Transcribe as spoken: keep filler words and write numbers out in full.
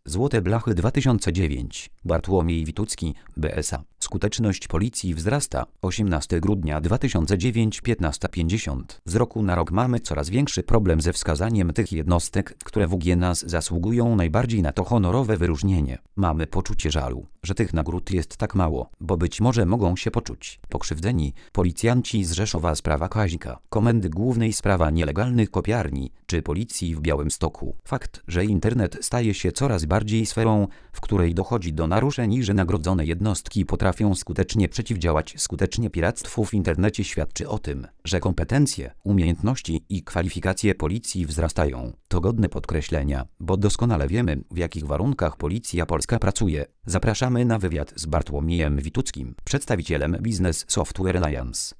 Złote Blachy dwa tysiące dziewięć. Bartłomiej Witucki, B S A. Skuteczność policji wzrasta. osiemnastego grudnia dwa tysiące dziewiątego, piętnasta pięćdziesiąt. Z roku na rok mamy coraz większy problem ze wskazaniem tych jednostek, które w U G nas zasługują najbardziej na to honorowe wyróżnienie. Mamy poczucie żalu, że tych nagród jest tak mało, bo być może mogą się poczuć pokrzywdzeni policjanci z Rzeszowa, sprawa Kazika Komendy Głównej, sprawa nielegalnych kopiarni, czy policji w Białymstoku. Fakt, że internet staje się coraz bardziej sferą, w której dochodzi do naruszeń i że nagrodzone jednostki potrafią skutecznie przeciwdziałać skutecznie piractwu w internecie, świadczy o tym, że kompetencje, umiejętności i kwalifikacje policji wzrastają. To godne podkreślenia, bo doskonale wiemy, w jakich warunkach Policja Polska pracuje. Zapraszamy na wywiad z Bartłomiejem Wituckim, przedstawicielem Business Software Alliance.